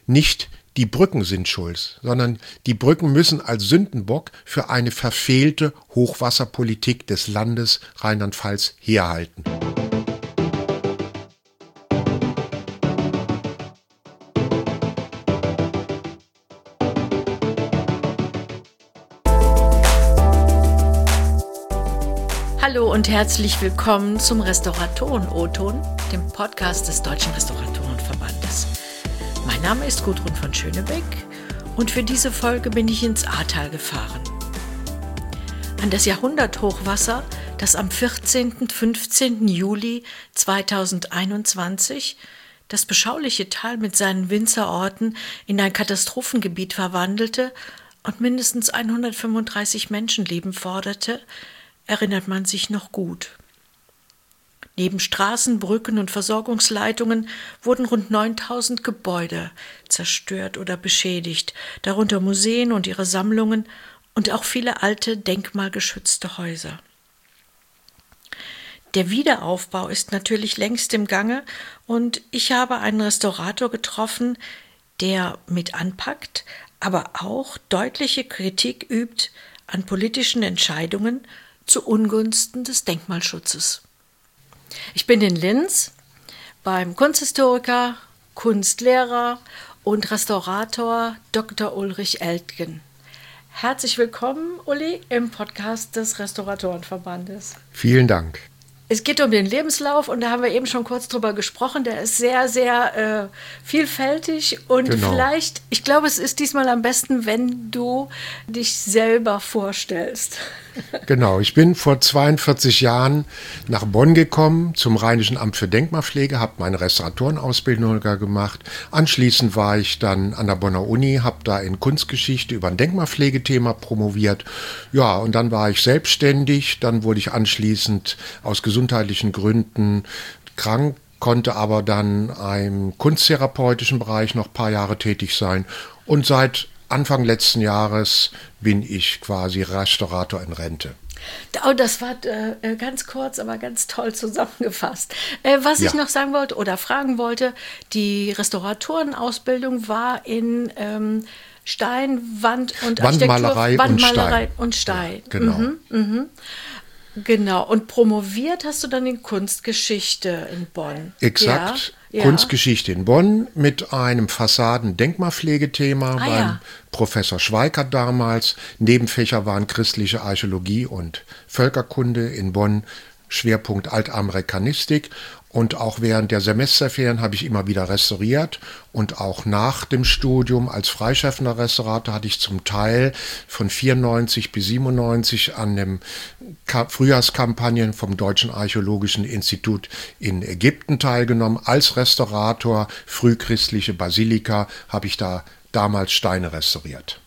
nicht die Brücken sind schuld, sondern die Brücken müssen als Sündenbock für eine verfehlte Hochwasserpolitik des Landes Rheinland-Pfalz herhalten. Hallo und herzlich willkommen zum Restauratoren-O-Ton, dem Podcast des Deutschen Restauratorenverbandes. Mein Name ist Gudrun von Schönebeck und für diese Folge bin ich ins Ahrtal gefahren. An das Jahrhunderthochwasser, das am 14. und 15. Juli 2021 das beschauliche Tal mit seinen Winzerorten in ein Katastrophengebiet verwandelte und mindestens 135 Menschenleben forderte, erinnert man sich noch gut. Neben Straßen, Brücken und Versorgungsleitungen wurden rund 9000 Gebäude zerstört oder beschädigt, darunter Museen und ihre Sammlungen und auch viele alte, denkmalgeschützte Häuser. Der Wiederaufbau ist natürlich längst im Gange und ich habe einen Restaurator getroffen, der mit anpackt, aber auch deutliche Kritik übt an politischen Entscheidungen zu Ungunsten des Denkmalschutzes. Ich bin in Linz beim Kunsthistoriker, Kunstlehrer und Restaurator Dr. Ulrich Eltgen. Herzlich willkommen, Uli, im Podcast des Restauratorenverbandes. Vielen Dank. Es geht um den Lebenslauf und da haben wir eben schon kurz drüber gesprochen. Der ist sehr, sehr vielfältig und vielleicht, ich glaube, es ist diesmal am besten, wenn du dich selber vorstellst. Genau, ich bin vor 42 Jahren nach Bonn gekommen, zum Rheinischen Amt für Denkmalpflege, habe meine Restauratorenausbildung gemacht. Anschließend war ich dann an der Bonner Uni, habe da in Kunstgeschichte über ein Denkmalpflegethema promoviert. Ja, und dann war ich selbstständig, dann wurde ich anschließend aus gesundheitlichen Gründen krank, konnte aber dann im kunsttherapeutischen Bereich noch ein paar Jahre tätig sein und seit Anfang letzten Jahres bin ich quasi Restaurator in Rente. Oh, das war ganz kurz, aber ganz toll zusammengefasst. Was ich noch sagen wollte oder fragen wollte, die Restauratorenausbildung war in Stein, Wand und Wandmalerei und Stein. Ja, genau. Genau. Und promoviert hast du dann in Kunstgeschichte in Bonn. Exakt. Ja. Kunstgeschichte in Bonn mit einem Fassaden-Denkmalpflegethema beim Professor Schweikert damals. Nebenfächer waren christliche Archäologie und Völkerkunde in Bonn, Schwerpunkt Altamerikanistik. Und auch während der Semesterferien habe ich immer wieder restauriert. Und auch nach dem Studium als freischaffender Restaurator hatte ich zum Teil von 94 bis 97 an den Frühjahrskampagnen vom Deutschen Archäologischen Institut in Ägypten teilgenommen. Als Restaurator frühchristliche Basilika habe ich da damals Steine restauriert.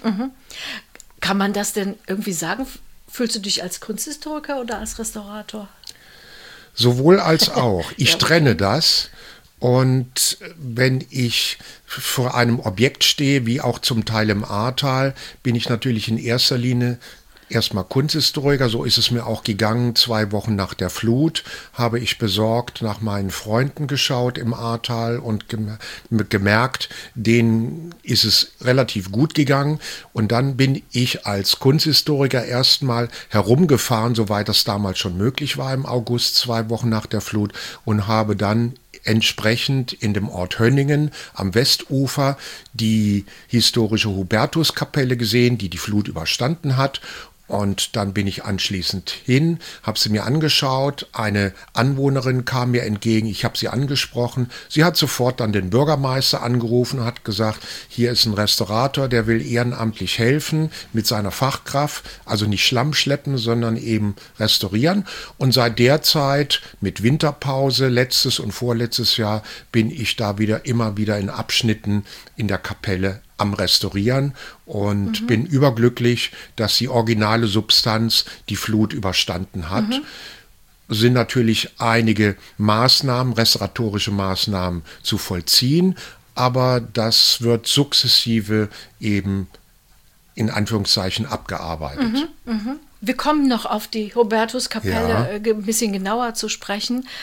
Kann man das denn irgendwie sagen? Fühlst du dich als Kunsthistoriker oder als Restaurator? Sowohl als auch. Ich trenne das. Und wenn ich vor einem Objekt stehe, wie auch zum Teil im Ahrtal, bin ich natürlich in erster Linie erstmal Kunsthistoriker. So ist es mir auch gegangen. 2 Wochen nach der Flut habe ich besorgt nach meinen Freunden geschaut im Ahrtal und gemerkt, denen ist es relativ gut gegangen. Und dann bin ich als Kunsthistoriker erstmal herumgefahren, soweit das damals schon möglich war im August, 2 Wochen nach der Flut, und habe dann entsprechend in dem Ort Hönningen am Westufer die historische Hubertuskapelle gesehen, die die Flut überstanden hat. Und dann bin ich anschließend hin, habe sie mir angeschaut. Eine Anwohnerin kam mir entgegen, ich habe sie angesprochen. Sie hat sofort dann den Bürgermeister angerufen und hat gesagt, hier ist ein Restaurator, der will ehrenamtlich helfen mit seiner Fachkraft. Also nicht Schlamm schleppen, sondern eben restaurieren. Und seit der Zeit mit Winterpause, letztes und vorletztes Jahr, bin ich da immer wieder in Abschnitten in der Kapelle am Restaurieren und bin überglücklich, dass die originale Substanz die Flut überstanden hat. Sind natürlich einige Maßnahmen, restauratorische Maßnahmen zu vollziehen, aber das wird sukzessive eben in Anführungszeichen abgearbeitet. Wir kommen noch auf die Hubertuskapelle ein bisschen genauer zu sprechen.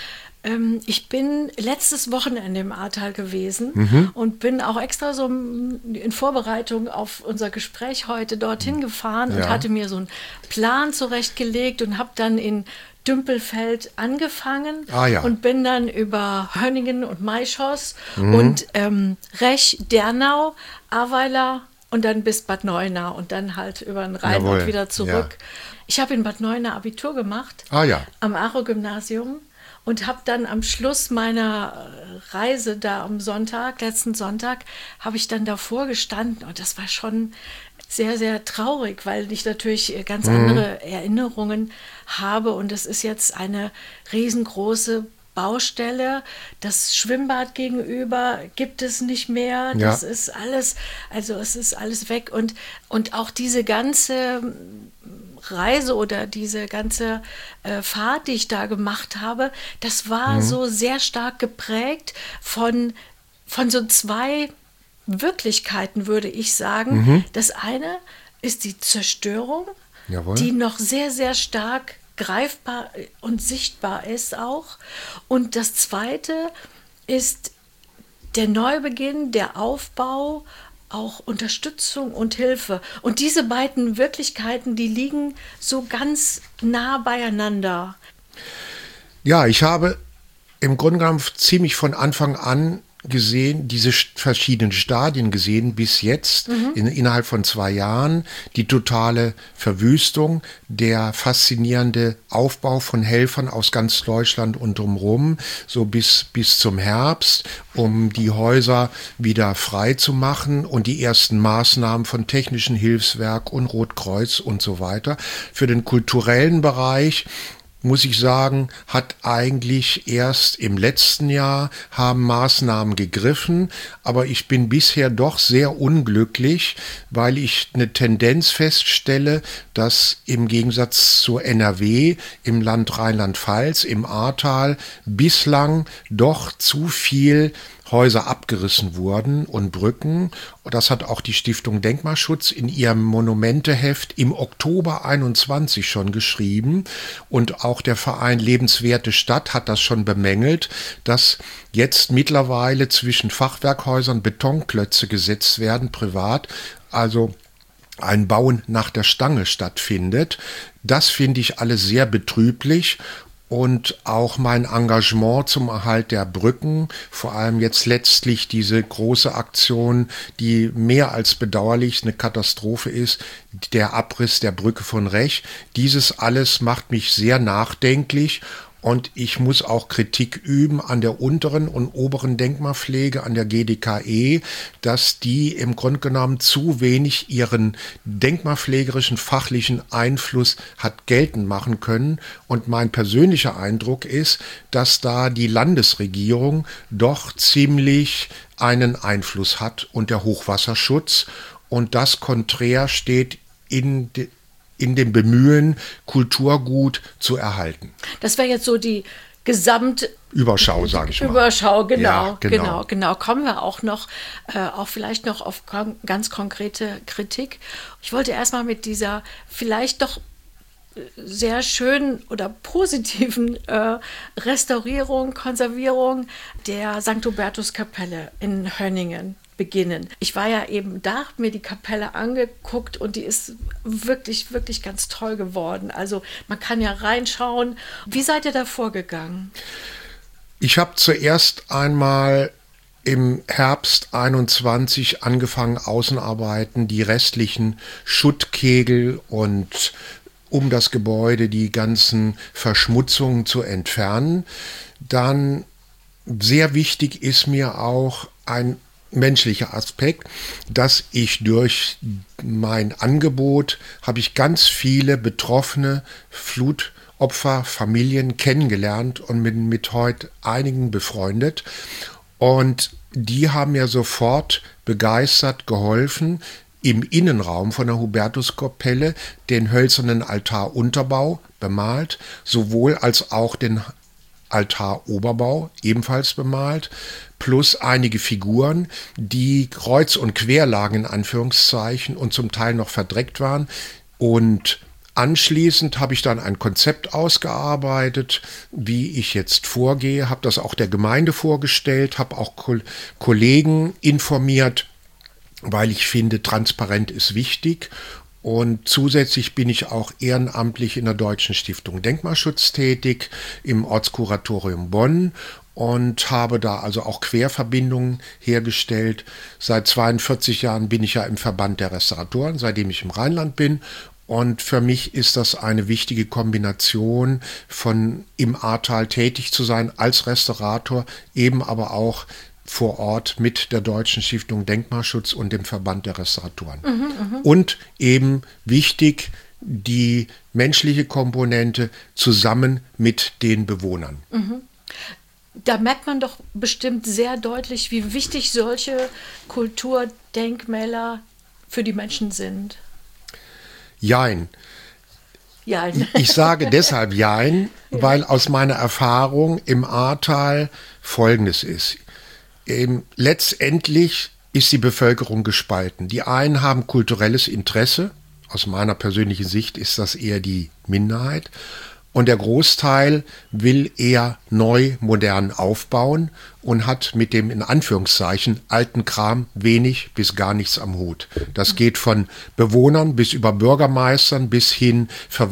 Ich bin letztes Wochenende im Ahrtal gewesen und bin auch extra so in Vorbereitung auf unser Gespräch heute dorthin gefahren und hatte mir so einen Plan zurechtgelegt und habe dann in Dümpelfeld angefangen und bin dann über Hönningen und Maischoss und Rech, Dernau, Ahrweiler und dann bis Bad Neuenahr und dann halt über den Rhein und wieder zurück. Ja. Ich habe in Bad Neuenahr Abitur gemacht, am Aro-Gymnasium. Und habe dann am Schluss meiner Reise da am Sonntag, letzten Sonntag, habe ich dann davor gestanden. Und das war schon sehr, sehr traurig, weil ich natürlich ganz andere Erinnerungen habe. Und es ist jetzt eine riesengroße Baustelle. Das Schwimmbad gegenüber gibt es nicht mehr. Das ist alles, also es ist alles weg. Und auch diese ganze Reise oder diese ganze Fahrt, die ich da gemacht habe, das war so sehr stark geprägt von so zwei Wirklichkeiten, würde ich sagen. Das eine ist die Zerstörung, die noch sehr, sehr stark greifbar und sichtbar ist auch. Und das zweite ist der Neubeginn, der Aufbau, auch Unterstützung und Hilfe. Und diese beiden Wirklichkeiten, die liegen so ganz nah beieinander. Ja, ich habe im Grunde genommen ziemlich von Anfang an gesehen, diese verschiedenen Stadien gesehen, bis jetzt, innerhalb von 2 Jahren, die totale Verwüstung, der faszinierende Aufbau von Helfern aus ganz Deutschland und drumherum, so bis zum Herbst, um die Häuser wieder frei zu machen und die ersten Maßnahmen von Technischen Hilfswerk und Rotkreuz und so weiter. Für den kulturellen Bereich muss ich sagen, hat eigentlich erst im letzten Jahr haben Maßnahmen gegriffen, aber ich bin bisher doch sehr unglücklich, weil ich eine Tendenz feststelle, dass im Gegensatz zur NRW im Land Rheinland-Pfalz, im Ahrtal bislang doch zu viel Häuser abgerissen wurden und Brücken. Das hat auch die Stiftung Denkmalschutz in ihrem Monumenteheft im Oktober 21 schon geschrieben. Und auch der Verein Lebenswerte Stadt hat das schon bemängelt, dass jetzt mittlerweile zwischen Fachwerkhäusern Betonklötze gesetzt werden, privat. Also ein Bauen nach der Stange stattfindet. Das finde ich alles sehr betrüblich. Und auch mein Engagement zum Erhalt der Brücken, vor allem jetzt letztlich diese große Aktion, die mehr als bedauerlich eine Katastrophe ist, der Abriss der Brücke von Rech. Dieses alles macht mich sehr nachdenklich. Und ich muss auch Kritik üben an der unteren und oberen Denkmalpflege, an der GDKE, dass die im Grunde genommen zu wenig ihren denkmalpflegerischen fachlichen Einfluss hat geltend machen können. Und mein persönlicher Eindruck ist, dass da die Landesregierung doch ziemlich einen Einfluss hat und der Hochwasserschutz. Und das konträr steht in dem Bemühen, Kulturgut zu erhalten. Das wäre jetzt so die Überschau, sage ich mal. Überschau, genau, ja, genau. Kommen wir auch noch, auch vielleicht noch auf ganz konkrete Kritik. Ich wollte erstmal mit dieser vielleicht doch sehr schönen oder positiven Restaurierung, Konservierung der St. Hubertuskapelle in Hönningen beginnen. Ich war ja eben da, habe mir die Kapelle angeguckt und die ist wirklich, wirklich ganz toll geworden. Also man kann ja reinschauen. Wie seid ihr da vorgegangen? Ich habe zuerst einmal im Herbst 21 angefangen, Außenarbeiten, die restlichen Schuttkegel und um das Gebäude die ganzen Verschmutzungen zu entfernen. Dann sehr wichtig ist mir auch ein menschlicher Aspekt, dass ich durch mein Angebot habe ich ganz viele betroffene Flutopferfamilien kennengelernt und bin mit heute einigen befreundet. Und die haben mir sofort begeistert geholfen, im Innenraum von der Hubertuskapelle den hölzernen Altarunterbau bemalt, sowohl als auch den Altaroberbau ebenfalls bemalt, plus einige Figuren, die kreuz und quer lagen in Anführungszeichen und zum Teil noch verdreckt waren. Und Anschließend habe ich dann ein Konzept ausgearbeitet, wie ich jetzt vorgehe, habe das auch der Gemeinde vorgestellt, habe auch Kollegen informiert, weil ich finde, transparent ist wichtig. Und zusätzlich bin ich auch ehrenamtlich in der Deutschen Stiftung Denkmalschutz tätig, im Ortskuratorium Bonn und habe da also auch Querverbindungen hergestellt. Seit 42 Jahren bin ich ja im Verband der Restauratoren, seitdem ich im Rheinland bin. Und für mich ist das eine wichtige Kombination von im Ahrtal tätig zu sein als Restaurator, eben aber auch vor Ort mit der Deutschen Stiftung Denkmalschutz und dem Verband der Restauratoren. Und eben wichtig, die menschliche Komponente zusammen mit den Bewohnern. Da merkt man doch bestimmt sehr deutlich, wie wichtig solche Kulturdenkmäler für die Menschen sind. Jein. Jein. Ich sage deshalb Jein, weil aus meiner Erfahrung im Ahrtal Folgendes ist. Letztendlich ist die Bevölkerung gespalten. Die einen haben kulturelles Interesse. Aus meiner persönlichen Sicht ist das eher die Minderheit. Und der Großteil will eher neu, modern aufbauen und hat mit dem in Anführungszeichen alten Kram wenig bis gar nichts am Hut. Das geht von Bewohnern bis über Bürgermeistern bis hin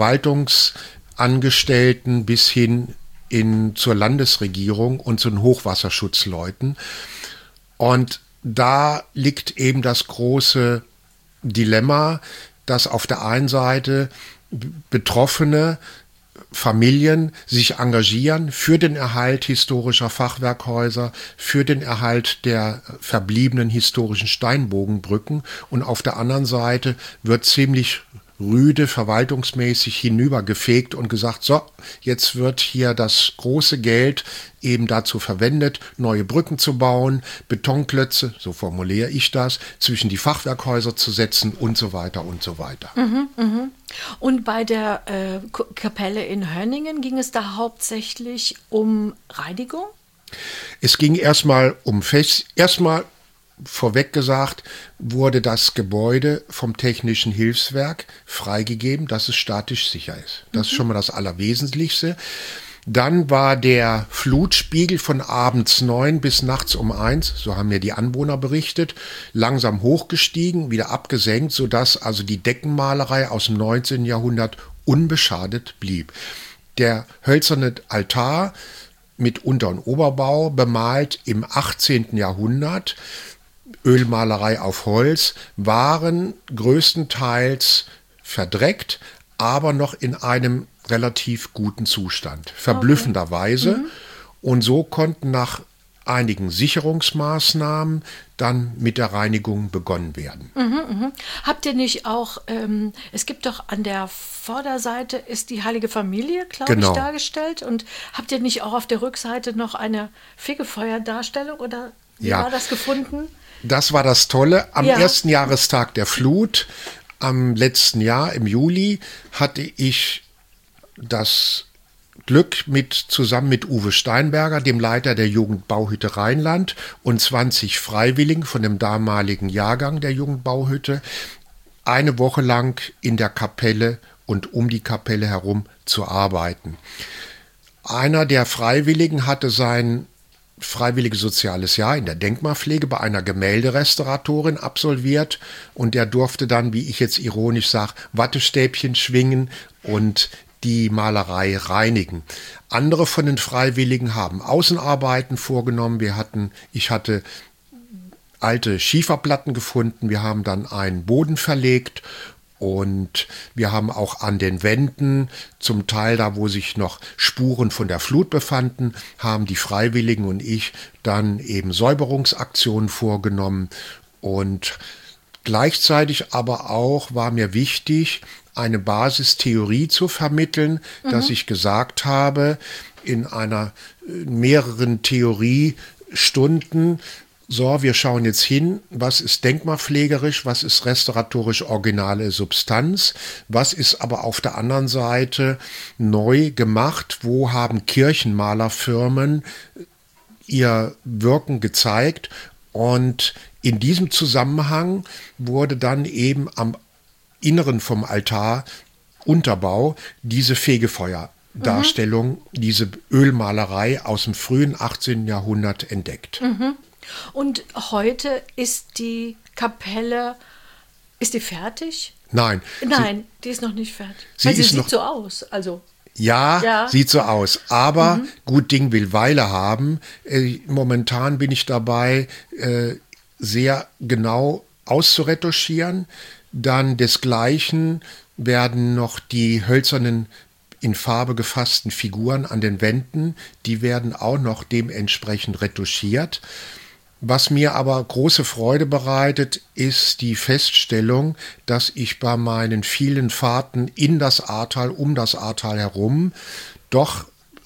Verwaltungsangestellten bis hin zur Landesregierung und zu den Hochwasserschutzleuten. Und da liegt eben das große Dilemma, dass auf der einen Seite Betroffene Familien sich engagieren für den Erhalt historischer Fachwerkhäuser, für den Erhalt der verbliebenen historischen Steinbogenbrücken und auf der anderen Seite wird ziemlich rüde verwaltungsmäßig hinübergefegt und gesagt, so, jetzt wird hier das große Geld eben dazu verwendet, neue Brücken zu bauen, Betonklötze, so formuliere ich das, zwischen die Fachwerkhäuser zu setzen und so weiter und so weiter. Und bei der Kapelle in Hönningen ging es da hauptsächlich um Reinigung? Es ging erstmal um erstmal vorweg gesagt, wurde das Gebäude vom Technischen Hilfswerk freigegeben, dass es statisch sicher ist. Das ist schon mal das Allerwesentlichste. Dann war der Flutspiegel von abends 9 bis nachts um 1, so haben mir die Anwohner berichtet, langsam hochgestiegen, wieder abgesenkt, sodass also die Deckenmalerei aus dem 19. Jahrhundert unbeschadet blieb. Der hölzerne Altar mit Unter- und Oberbau, bemalt im 18. Jahrhundert, Ölmalerei auf Holz, waren größtenteils verdreckt, aber noch in einem relativ guten Zustand, verblüffenderweise. Okay. Und so konnten nach einigen Sicherungsmaßnahmen dann mit der Reinigung begonnen werden. Habt ihr nicht auch, es gibt doch an der Vorderseite ist die Heilige Familie, glaube ich, dargestellt. Und habt ihr nicht auch auf der Rückseite noch eine Fegefeuerdarstellung oder wie war das gefunden? Das war das Tolle. Am ersten Jahrestag der Flut, am letzten Jahr, im Juli, hatte ich das Glück, zusammen mit Uwe Steinberger, dem Leiter der Jugendbauhütte Rheinland, und 20 Freiwilligen von dem damaligen Jahrgang der Jugendbauhütte, eine Woche lang in der Kapelle und um die Kapelle herum zu arbeiten. Einer der Freiwilligen hatte sein freiwilliges soziales Jahr in der Denkmalpflege bei einer Gemälderestauratorin absolviert und der durfte dann, wie ich jetzt ironisch sage, Wattestäbchen schwingen und die Malerei reinigen. Andere von den Freiwilligen haben Außenarbeiten vorgenommen. Ich hatte alte Schieferplatten gefunden. Wir haben dann einen Boden verlegt und wir haben auch an den Wänden, zum Teil da, wo sich noch Spuren von der Flut befanden, haben die Freiwilligen und ich dann eben Säuberungsaktionen vorgenommen. Und gleichzeitig aber auch war mir wichtig, eine Basistheorie zu vermitteln, dass ich gesagt habe, in einer mehreren Theoriestunden, so, wir schauen jetzt hin, was ist denkmalpflegerisch, was ist restauratorisch originale Substanz, was ist aber auf der anderen Seite neu gemacht, wo haben Kirchenmalerfirmen ihr Wirken gezeigt und in diesem Zusammenhang wurde dann eben am Inneren vom Altar Unterbau diese Fegefeuerdarstellung, diese Ölmalerei aus dem frühen 18. Jahrhundert entdeckt. Und heute ist die Kapelle, ist die fertig? Nein. Nein, die ist noch nicht fertig. Sie sieht noch, so aus. Also. Ja, sieht so aus. Aber gut Ding will Weile haben. Momentan bin ich dabei, sehr genau auszuretuschieren. Dann desgleichen werden noch die hölzernen in Farbe gefassten Figuren an den Wänden, die werden auch noch dementsprechend retuschiert. Was mir aber große Freude bereitet, ist die Feststellung, dass ich bei meinen vielen Fahrten in das Ahrtal, um das Ahrtal herum, doch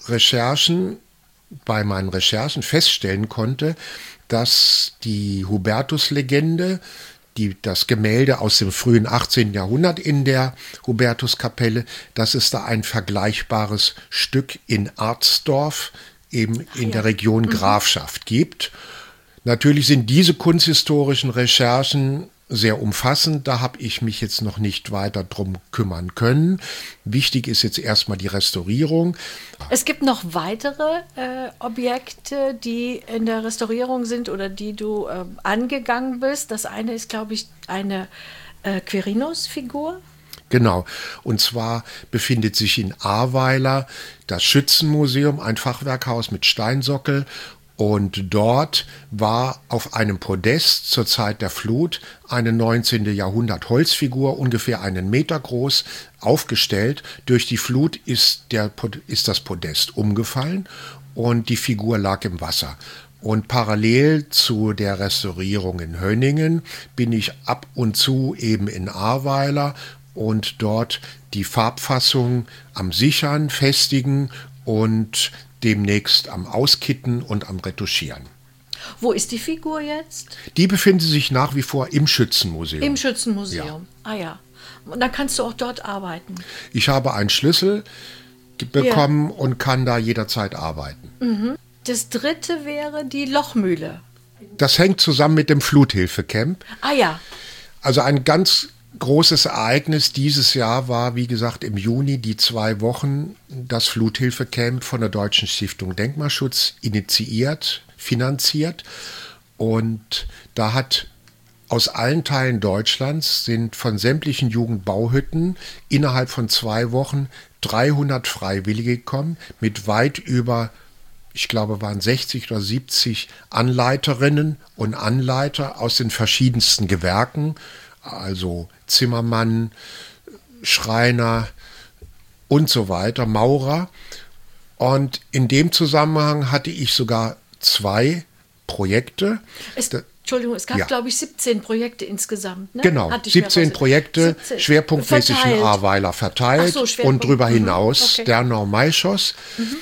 bei meinen Recherchen feststellen konnte, dass die Hubertuslegende, das Gemälde aus dem frühen 18. Jahrhundert in der Hubertuskapelle, dass es da ein vergleichbares Stück in Arzdorf, eben in der Region Grafschaft gibt. Natürlich sind diese kunsthistorischen Recherchen sehr umfassend, da habe ich mich jetzt noch nicht weiter drum kümmern können. Wichtig ist jetzt erstmal die Restaurierung. Es gibt noch weitere Objekte, die in der Restaurierung sind oder die du angegangen bist. Das eine ist, glaube ich, eine Quirinus-Figur. Genau, und zwar befindet sich in Ahrweiler das Schützenmuseum, ein Fachwerkhaus mit Steinsockel. Und dort war auf einem Podest zur Zeit der Flut eine 19. Jahrhundert Holzfigur, ungefähr 1 Meter groß, aufgestellt. Durch die Flut ist das Podest umgefallen und die Figur lag im Wasser. Und parallel zu der Restaurierung in Hönningen bin ich ab und zu eben in Ahrweiler und dort die Farbfassung am Sichern, Festigen und demnächst am Auskitten und am Retuschieren. Wo ist die Figur jetzt? Die befindet sich nach wie vor im Schützenmuseum. Im Schützenmuseum, ja. Ah ja. Und dann kannst du auch dort arbeiten. Ich habe einen Schlüssel bekommen und kann da jederzeit arbeiten. Das dritte wäre die Lochmühle. Das hängt zusammen mit dem Fluthilfecamp. Ah ja. Also ein ganz großes Ereignis dieses Jahr war, wie gesagt, im Juni die 2 Wochen das Fluthilfecamp von der Deutschen Stiftung Denkmalschutz initiiert, finanziert. Und da hat aus allen Teilen Deutschlands sind von sämtlichen Jugendbauhütten innerhalb von 2 Wochen 300 Freiwillige gekommen mit weit über, ich glaube, waren 60 oder 70 Anleiterinnen und Anleiter aus den verschiedensten Gewerken, also Zimmermann, Schreiner und so weiter, Maurer. Und in dem Zusammenhang hatte ich sogar 2 Projekte. Entschuldigung, es gab, glaube ich, 17 Projekte insgesamt. Ne? Genau, 17 Projekte, 17. Schwerpunktmäßig in Ahrweiler verteilt und darüber hinaus Dernau-Maischoss.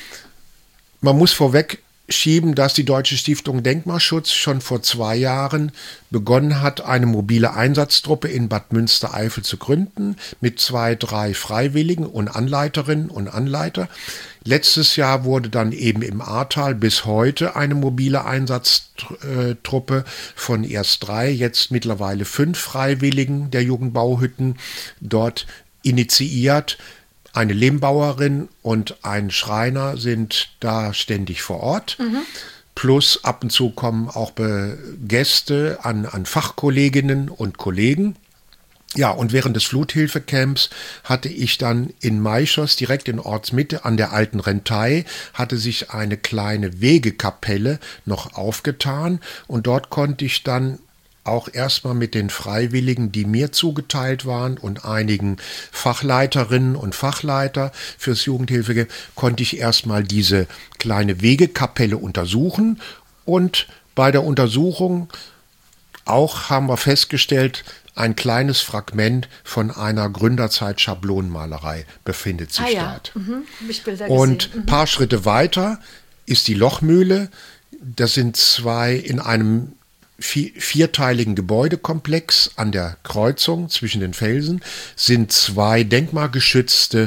Man muss vorweg schieben, dass die Deutsche Stiftung Denkmalschutz schon vor 2 Jahren begonnen hat, eine mobile Einsatztruppe in Bad Münstereifel zu gründen, mit 2, 3 Freiwilligen und Anleiterinnen und Anleiter. Letztes Jahr wurde dann eben im Ahrtal bis heute eine mobile Einsatztruppe von erst 3, jetzt mittlerweile 5 Freiwilligen der Jugendbauhütten dort initiiert. Eine Lehmbauerin und ein Schreiner sind da ständig vor Ort. Plus ab und zu kommen auch Gäste an Fachkolleginnen und Kollegen. Ja, und während des Fluthilfecamps hatte ich dann in Maischoss, direkt in Ortsmitte an der alten Rentei, hatte sich eine kleine Wegekapelle noch aufgetan. Und dort konnte ich dann auch erstmal mit den Freiwilligen, die mir zugeteilt waren und einigen Fachleiterinnen und Fachleiter fürs Jugendhilfecamp, konnte ich erstmal diese kleine Wegekapelle untersuchen. Und bei der Untersuchung auch haben wir festgestellt, ein kleines Fragment von einer Gründerzeit-Schablonenmalerei befindet sich dort. Hab ich Bilder und gesehen. Ein paar Schritte weiter ist die Lochmühle. Das sind 2 in einem 4-teiligen Gebäudekomplex an der Kreuzung zwischen den Felsen, sind 2 denkmalgeschützte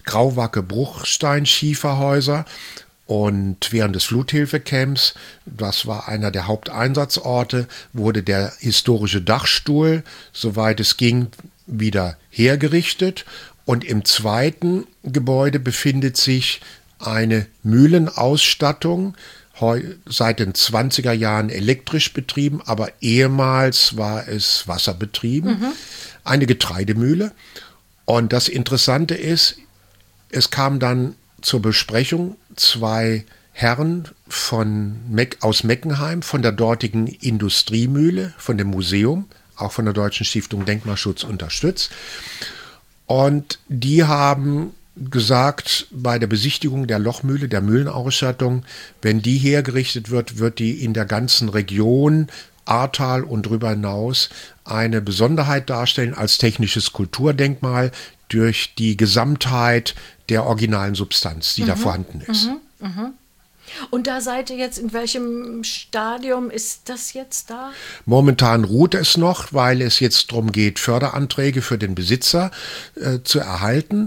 Grauwacke-Bruchsteinschieferhäuser. Und während des Fluthilfecamps, das war einer der Haupteinsatzorte, wurde der historische Dachstuhl, soweit es ging, wieder hergerichtet. Und im zweiten Gebäude befindet sich eine Mühlenausstattung, seit den 20er Jahren elektrisch betrieben, aber ehemals war es wasserbetrieben, eine Getreidemühle. Und das Interessante ist, es kam dann zur Besprechung zwei Herren aus Meckenheim, von der dortigen Industriemühle, von dem Museum, auch von der Deutschen Stiftung Denkmalschutz unterstützt. Und die haben gesagt, bei der Besichtigung der Lochmühle, der Mühlenausstattung, wenn die hergerichtet wird, wird die in der ganzen Region Ahrtal und darüber hinaus eine Besonderheit darstellen als technisches Kulturdenkmal durch die Gesamtheit der originalen Substanz, die da vorhanden ist. Und da seid ihr jetzt, in welchem Stadium ist das jetzt da? Momentan ruht es noch, weil es jetzt darum geht, Förderanträge für den Besitzer zu erhalten.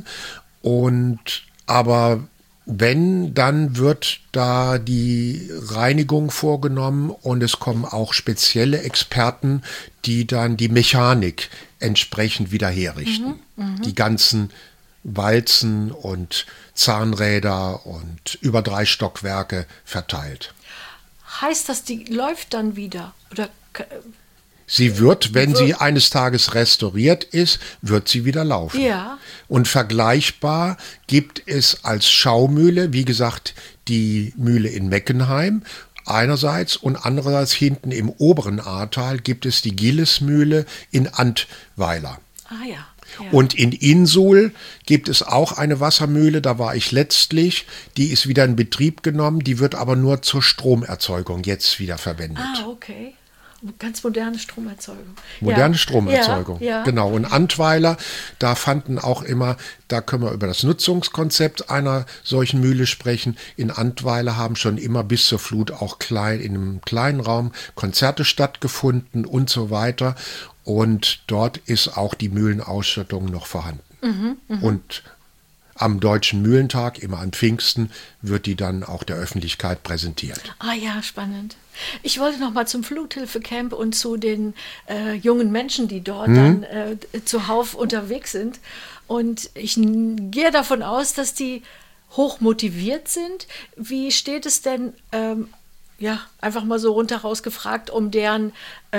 Aber wenn, dann wird da die Reinigung vorgenommen und es kommen auch spezielle Experten, die dann die Mechanik entsprechend wieder herrichten. Die ganzen Walzen und Zahnräder und über 3 Stockwerke verteilt. Heißt das, die läuft dann wieder? Oder Sie wird, wenn sie eines Tages restauriert ist, wird sie wieder laufen. Ja. Und vergleichbar gibt es als Schaumühle, wie gesagt, die Mühle in Meckenheim einerseits und andererseits hinten im oberen Ahrtal gibt es die Gillesmühle in Antweiler. Ah ja. Ja. Und in Insul gibt es auch eine Wassermühle, da war ich letztlich, die ist wieder in Betrieb genommen, die wird aber nur zur Stromerzeugung jetzt wieder verwendet. Ah, okay. Ganz moderne Stromerzeugung. Moderne Stromerzeugung, ja. Genau. Und Antweiler, da fanden auch immer, da können wir über das Nutzungskonzept einer solchen Mühle sprechen. In Antweiler haben schon immer bis zur Flut auch in einem kleinen Raum Konzerte stattgefunden und so weiter. Und dort ist auch die Mühlenausstattung noch vorhanden. Und am Deutschen Mühlentag, immer an Pfingsten, wird die dann auch der Öffentlichkeit präsentiert. Ah ja, spannend. Ich wollte noch mal zum Fluthilfecamp und zu den jungen Menschen, die dort dann zuhauf unterwegs sind. Und ich gehe davon aus, dass die hoch motiviert sind. Wie steht es denn, einfach mal so rundheraus gefragt, um deren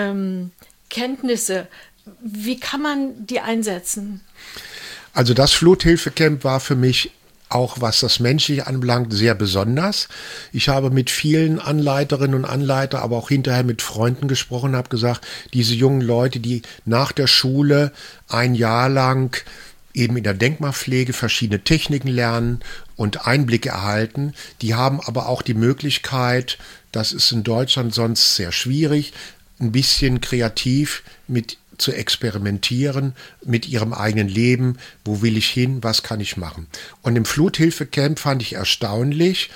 Kenntnisse? Wie kann man die einsetzen? Also das Fluthilfecamp war für mich auch, was das Menschliche anbelangt, sehr besonders. Ich habe mit vielen Anleiterinnen und Anleitern, aber auch hinterher mit Freunden gesprochen, habe gesagt, diese jungen Leute, die nach der Schule ein Jahr lang eben in der Denkmalpflege verschiedene Techniken lernen und Einblicke erhalten, die haben aber auch die Möglichkeit, das ist in Deutschland sonst sehr schwierig, ein bisschen kreativ zu experimentieren mit ihrem eigenen Leben. Wo will ich hin? Was kann ich machen? Und im Fluthilfecamp fand ich erstaunlich,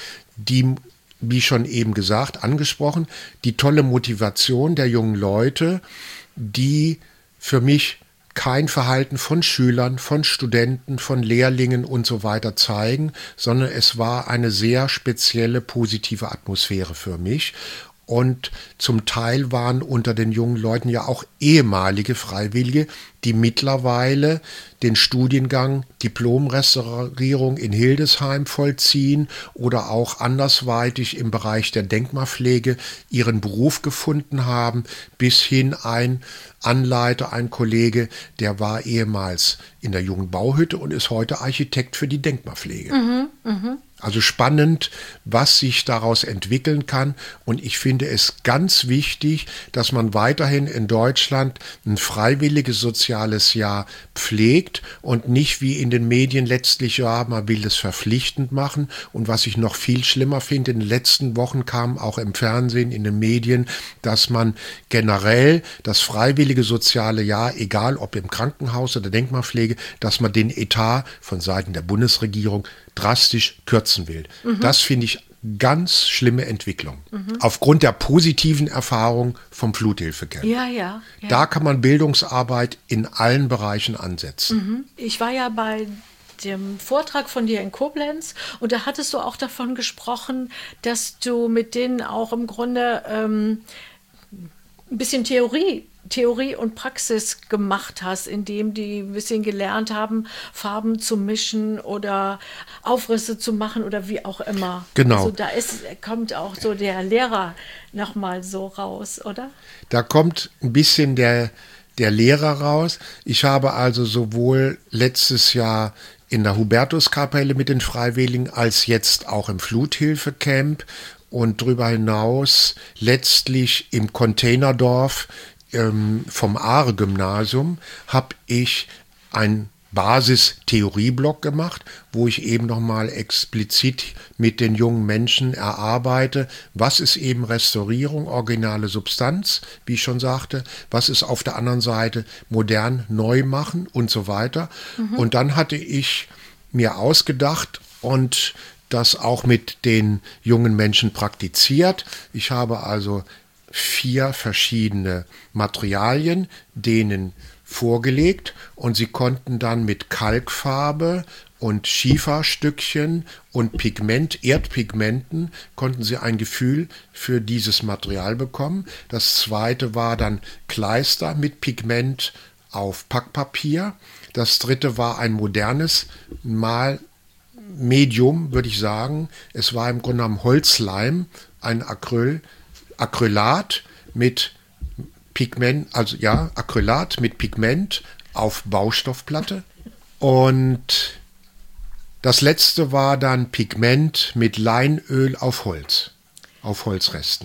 wie schon eben gesagt, angesprochen, die tolle Motivation der jungen Leute, die für mich kein Verhalten von Schülern, von Studenten, von Lehrlingen und so weiter zeigen, sondern es war eine sehr spezielle, positive Atmosphäre für mich. Und zum Teil waren unter den jungen Leuten ja auch ehemalige Freiwillige, die mittlerweile den Studiengang Diplom-Restaurierung in Hildesheim vollziehen oder auch andersweitig im Bereich der Denkmalpflege ihren Beruf gefunden haben, bis hin ein Anleiter, ein Kollege, der war ehemals in der Jungen Bauhütte und ist heute Architekt für die Denkmalpflege. Also spannend, was sich daraus entwickeln kann. Und ich finde es ganz wichtig, dass man weiterhin in Deutschland ein freiwilliges soziales Jahr pflegt und nicht wie in den Medien letztlich, ja, man will es verpflichtend machen. Und was ich noch viel schlimmer finde, in den letzten Wochen kam auch im Fernsehen, in den Medien, dass man generell das freiwillige soziale Jahr, egal ob im Krankenhaus oder Denkmalpflege, dass man den Etat von Seiten der Bundesregierung drastisch kürzen will. Das finde ich ganz schlimme Entwicklung. Aufgrund der positiven Erfahrung vom Fluthilfecamp. Ja. Da kann man Bildungsarbeit in allen Bereichen ansetzen. Ich war ja bei dem Vortrag von dir in Koblenz und da hattest du auch davon gesprochen, dass du mit denen auch im Grunde ein bisschen Theorie Theorie und Praxis gemacht hast, indem die ein bisschen gelernt haben, Farben zu mischen oder Aufrisse zu machen oder wie auch immer. Genau. Also da kommt auch so der Lehrer nochmal so raus, oder? Da kommt ein bisschen der Lehrer raus. Ich habe also sowohl letztes Jahr in der Hubertuskapelle mit den Freiwilligen als jetzt auch im Fluthilfecamp und darüber hinaus letztlich im Containerdorf vom Aare-Gymnasium habe ich ein Basis-Theorieblock gemacht, wo ich eben nochmal explizit mit den jungen Menschen erarbeite, was ist eben Restaurierung, originale Substanz, wie ich schon sagte, was ist auf der anderen Seite modern neu machen und so weiter. Und dann hatte ich mir ausgedacht und das auch mit den jungen Menschen praktiziert. Ich habe also 4 verschiedene Materialien denen vorgelegt und sie konnten dann mit Kalkfarbe und Schieferstückchen und Erdpigmenten, konnten sie ein Gefühl für dieses Material bekommen. Das zweite war dann Kleister mit Pigment auf Packpapier. Das dritte war ein modernes Malmedium, würde ich sagen. Es war im Grunde genommen Holzleim, ein Acrylat mit Pigment, also ja, Acrylat mit Pigment auf Baustoffplatte. Und das letzte war dann Pigment mit Leinöl auf Holz, auf Holzresten.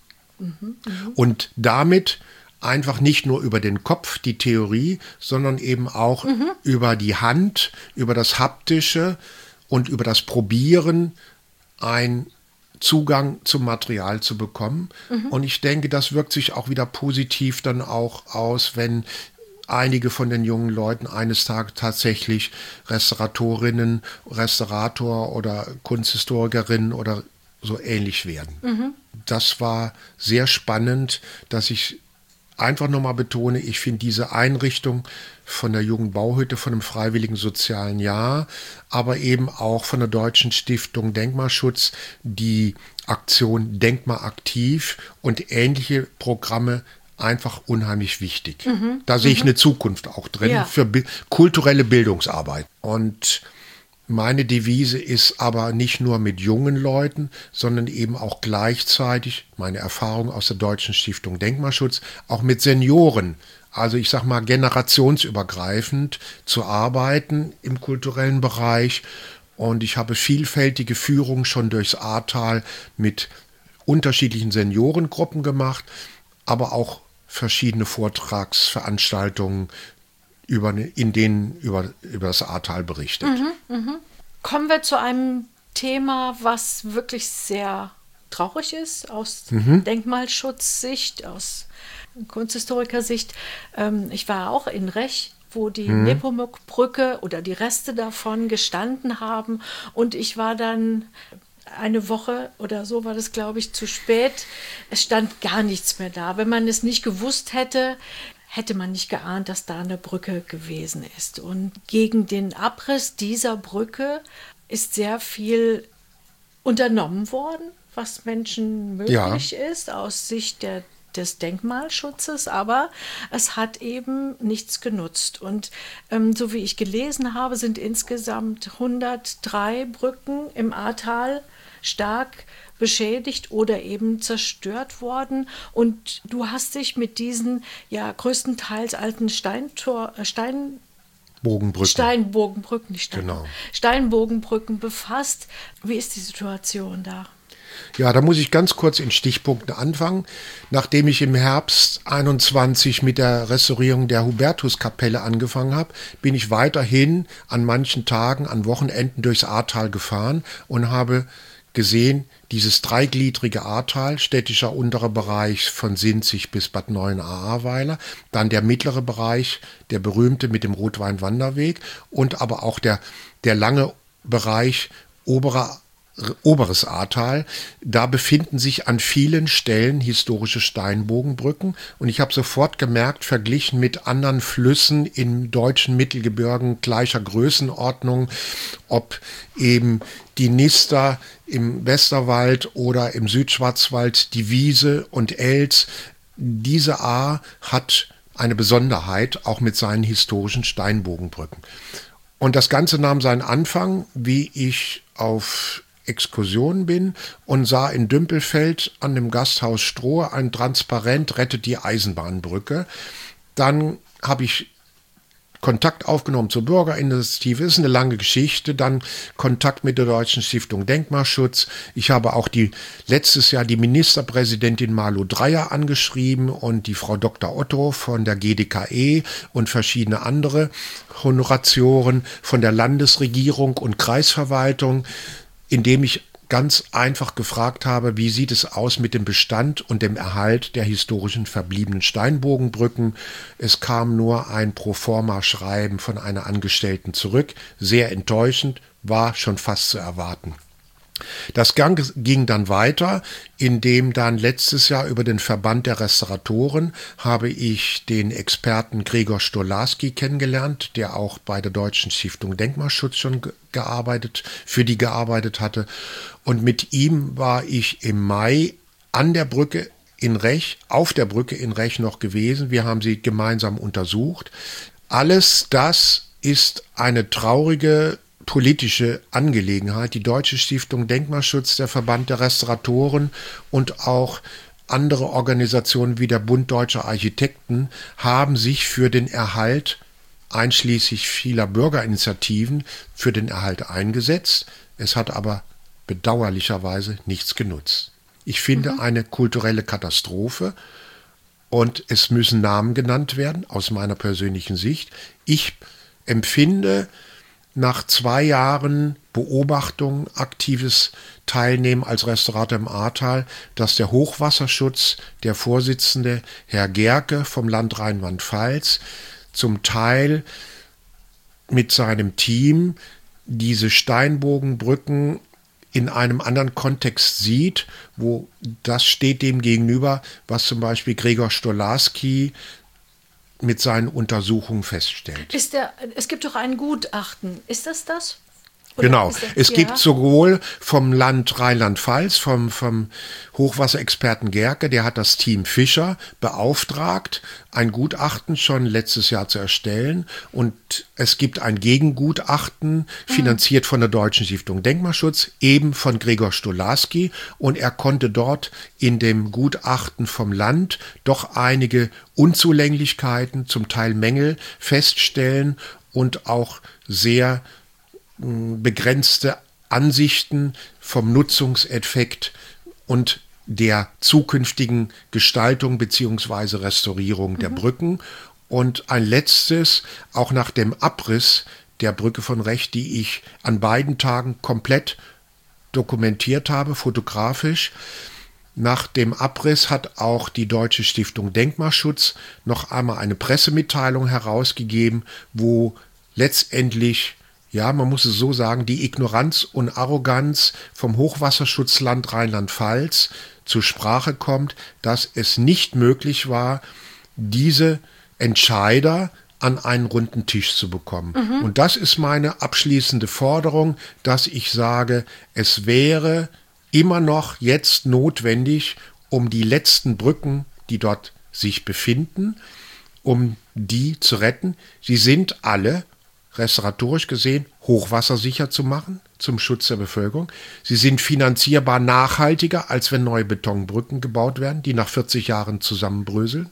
Und damit einfach nicht nur über den Kopf die Theorie, sondern eben auch über die Hand, über das Haptische und über das Probieren ein Zugang zum Material zu bekommen. Und ich denke, das wirkt sich auch wieder positiv dann auch aus, wenn einige von den jungen Leuten eines Tages tatsächlich Restauratorinnen, Restaurator oder Kunsthistorikerinnen oder so ähnlich werden. Das war sehr spannend, dass ich einfach nochmal betone, ich finde diese Einrichtung von der Jungen Bauhütte, von dem Freiwilligen Sozialen Jahr, aber eben auch von der Deutschen Stiftung Denkmalschutz, die Aktion Denkmaaktiv und ähnliche Programme einfach unheimlich wichtig. Da sehe ich eine Zukunft auch drin für kulturelle Bildungsarbeit. Und meine Devise ist aber nicht nur mit jungen Leuten, sondern eben auch gleichzeitig, meine Erfahrung aus der Deutschen Stiftung Denkmalschutz, auch mit Senioren, also ich sag mal generationsübergreifend zu arbeiten im kulturellen Bereich. Und ich habe vielfältige Führungen schon durchs Ahrtal mit unterschiedlichen Seniorengruppen gemacht, aber auch verschiedene Vortragsveranstaltungen, in denen über das Ahrtal berichtet. Kommen wir zu einem Thema, was wirklich sehr traurig ist aus Denkmalschutzsicht, aus Kunsthistorikersicht. Ich war auch in Rech, wo die Nepomuk-Brücke oder die Reste davon gestanden haben. Und ich war dann eine Woche oder so, war das, glaube ich, zu spät. Es stand gar nichts mehr da. Wenn man es nicht gewusst hätte, hätte man nicht geahnt, dass da eine Brücke gewesen ist. Und gegen den Abriss dieser Brücke ist sehr viel unternommen worden, was Menschen möglich ist aus Sicht des Denkmalschutzes, aber es hat eben nichts genutzt. Und so wie ich gelesen habe, sind insgesamt 103 Brücken im Ahrtal stark beschädigt oder eben zerstört worden. Und du hast dich mit diesen ja größtenteils alten Steinbogenbrücken befasst. Wie ist die Situation da? Ja, da muss ich ganz kurz in Stichpunkten anfangen. Nachdem ich im Herbst 21 mit der Restaurierung der Hubertuskapelle angefangen habe, bin ich weiterhin an manchen Tagen, an Wochenenden durchs Ahrtal gefahren und habe gesehen, dieses dreigliedrige Ahrtal, städtischer unterer Bereich von Sinzig bis Bad Neuenahr-Ahrweiler, dann der mittlere Bereich, der berühmte mit dem Rotwein-Wanderweg und aber auch der lange Bereich Oberes Ahrtal. Da befinden sich an vielen Stellen historische Steinbogenbrücken und ich habe sofort gemerkt, verglichen mit anderen Flüssen im deutschen Mittelgebirgen gleicher Größenordnung, ob eben die Nister im Westerwald oder im Südschwarzwald, die Wiese und Elz, diese Ahr hat eine Besonderheit, auch mit seinen historischen Steinbogenbrücken. Und das Ganze nahm seinen Anfang, wie ich auf Exkursion bin und sah in Dümpelfeld an dem Gasthaus Strohe ein Transparent „Rettet die Eisenbahnbrücke". Dann habe ich Kontakt aufgenommen zur Bürgerinitiative, ist eine lange Geschichte, dann Kontakt mit der Deutschen Stiftung Denkmalschutz. Ich habe auch letztes Jahr die Ministerpräsidentin Malu Dreyer angeschrieben und die Frau Dr. Otto von der GDKE und verschiedene andere Honoratioren von der Landesregierung und Kreisverwaltung, indem ich ganz einfach gefragt habe, wie sieht es aus mit dem Bestand und dem Erhalt der historischen verbliebenen Steinbogenbrücken. Es kam nur ein Proforma-Schreiben von einer Angestellten zurück, sehr enttäuschend, war schon fast zu erwarten. Das ging dann weiter, indem dann letztes Jahr über den Verband der Restauratoren habe ich den Experten Gregor Stolarski kennengelernt, der auch bei der Deutschen Stiftung Denkmalschutz schon gearbeitet hatte. Und mit ihm war ich im Mai auf der Brücke in Rech noch gewesen. Wir haben sie gemeinsam untersucht. Alles das ist eine traurige politische Angelegenheit. Die Deutsche Stiftung Denkmalschutz, der Verband der Restauratoren und auch andere Organisationen wie der Bund Deutscher Architekten haben sich für den Erhalt, einschließlich vieler Bürgerinitiativen, für den Erhalt eingesetzt. Es hat aber bedauerlicherweise nichts genutzt. Ich finde eine kulturelle Katastrophe und es müssen Namen genannt werden, aus meiner persönlichen Sicht. Ich empfinde nach 2 Jahren Beobachtung, aktives Teilnehmen als Restaurator im Ahrtal, dass der Hochwasserschutz, der Vorsitzende Herr Gerke vom Land Rheinland-Pfalz, zum Teil mit seinem Team diese Steinbogenbrücken in einem anderen Kontext sieht, wo das steht dem gegenüber, was zum Beispiel Gregor Stolarski mit seinen Untersuchungen feststellt. Es gibt doch ein Gutachten. Ist das das? Oder genau. Es gibt sowohl vom Land Rheinland-Pfalz, vom Hochwasserexperten Gerke, der hat das Team Fischer beauftragt, ein Gutachten schon letztes Jahr zu erstellen. Und es gibt ein Gegengutachten, finanziert von der Deutschen Stiftung Denkmalschutz, eben von Gregor Stolarski. Und er konnte dort in dem Gutachten vom Land doch einige Unzulänglichkeiten, zum Teil Mängel feststellen und auch sehr begrenzte Ansichten vom Nutzungseffekt und der zukünftigen Gestaltung bzw. Restaurierung der Brücken. Und ein letztes, auch nach dem Abriss der Brücke von Rech, die ich an beiden Tagen komplett dokumentiert habe, fotografisch. Nach dem Abriss hat auch die Deutsche Stiftung Denkmalschutz noch einmal eine Pressemitteilung herausgegeben, wo letztendlich, ja, man muss es so sagen, die Ignoranz und Arroganz vom Hochwasserschutzland Rheinland-Pfalz zur Sprache kommt, dass es nicht möglich war, diese Entscheider an einen runden Tisch zu bekommen. Und das ist meine abschließende Forderung, dass ich sage, es wäre immer noch jetzt notwendig, um die letzten Brücken, die dort sich befinden, um die zu retten. Sie sind alle restauratorisch gesehen hochwassersicher zu machen, zum Schutz der Bevölkerung. Sie sind finanzierbar nachhaltiger, als wenn neue Betonbrücken gebaut werden, die nach 40 Jahren zusammenbröseln.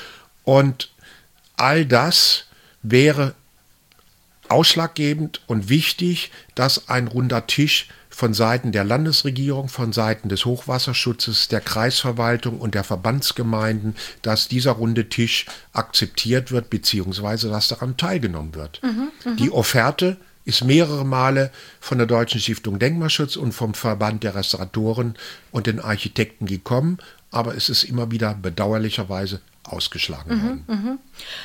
Und all das wäre ausschlaggebend und wichtig, dass ein runder Tisch von Seiten der Landesregierung, von Seiten des Hochwasserschutzes, der Kreisverwaltung und der Verbandsgemeinden, dass dieser runde Tisch akzeptiert wird, beziehungsweise dass daran teilgenommen wird. Die Offerte ist mehrere Male von der Deutschen Stiftung Denkmalschutz und vom Verband der Restauratoren und den Architekten gekommen, aber es ist immer wieder bedauerlicherweise ausgeschlagen worden.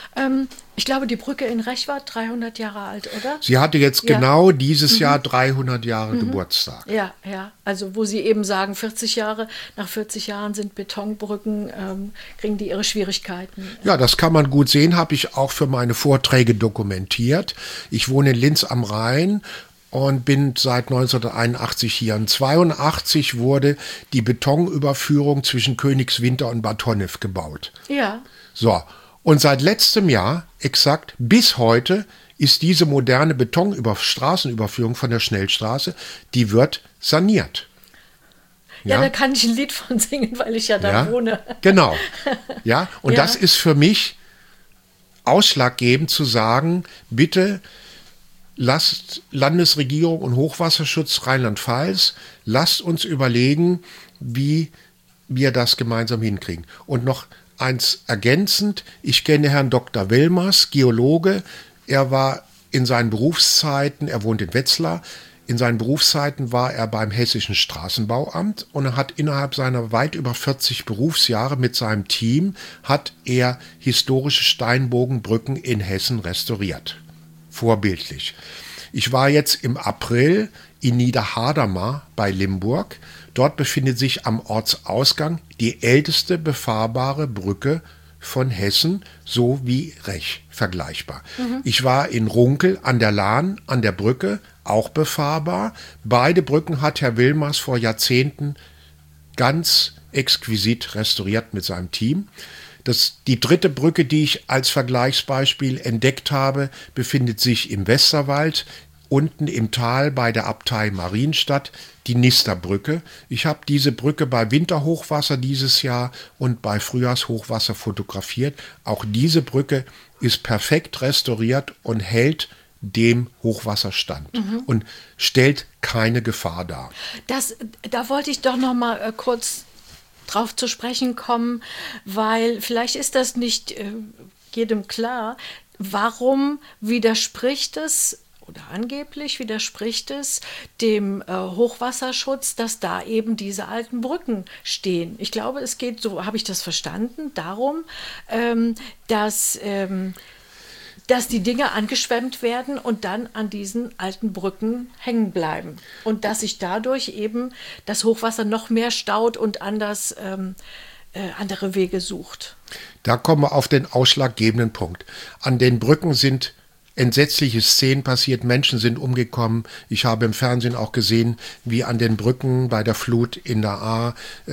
Ich glaube, die Brücke in Rech war 300 Jahre alt, oder? Sie hatte jetzt genau dieses Jahr 300 Jahre Geburtstag. Ja, also wo Sie eben sagen, 40 Jahre, nach 40 Jahren sind Betonbrücken, kriegen die ihre Schwierigkeiten. Ja, das kann man gut sehen, habe ich auch für meine Vorträge dokumentiert. Ich wohne in Linz am Rhein und bin seit 1981 hier. Und 1982 wurde die Betonüberführung zwischen Königswinter und Bad Honnef gebaut. Ja. So, und seit letztem Jahr, exakt bis heute, ist diese moderne Straßenüberführung von der Schnellstraße, die wird saniert. Ja, da kann ich ein Lied von singen, weil ich ja da wohne. Genau. Ja, und das ist für mich ausschlaggebend zu sagen, bitte lasst Landesregierung und Hochwasserschutz Rheinland-Pfalz, lasst uns überlegen, wie wir das gemeinsam hinkriegen. Und noch eins ergänzend, ich kenne Herrn Dr. Wilmers, Geologe, er war in seinen Berufszeiten, er wohnt in Wetzlar, in seinen Berufszeiten war er beim Hessischen Straßenbauamt und er hat innerhalb seiner weit über 40 Berufsjahre mit seinem Team hat er historische Steinbogenbrücken in Hessen restauriert. Vorbildlich. Ich war jetzt im April in Niederhadamar bei Limburg. Dort befindet sich am Ortsausgang die älteste befahrbare Brücke von Hessen, so wie Rech, vergleichbar. Ich war in Runkel an der Lahn, an der Brücke, auch befahrbar. Beide Brücken hat Herr Wilmers vor Jahrzehnten ganz exquisit restauriert mit seinem Team. Die dritte Brücke, die ich als Vergleichsbeispiel entdeckt habe, befindet sich im Westerwald, unten im Tal bei der Abtei Marienstadt, die Nisterbrücke. Ich habe diese Brücke bei Winterhochwasser dieses Jahr und bei Frühjahrshochwasser fotografiert. Auch diese Brücke ist perfekt restauriert und hält dem Hochwasserstand und stellt keine Gefahr dar. Da wollte ich doch noch mal kurz drauf zu sprechen kommen, weil vielleicht ist das nicht jedem klar. Warum widerspricht es oder angeblich widerspricht es dem Hochwasserschutz, dass da eben diese alten Brücken stehen? Ich glaube, es geht, so habe ich das verstanden, darum, dass die Dinge angeschwemmt werden und dann an diesen alten Brücken hängen bleiben. Und dass sich dadurch eben das Hochwasser noch mehr staut und andere Wege sucht. Da kommen wir auf den ausschlaggebenden Punkt. An den Brücken sind entsetzliche Szenen passiert, Menschen sind umgekommen. Ich habe im Fernsehen auch gesehen, wie an den Brücken bei der Flut in der Ahr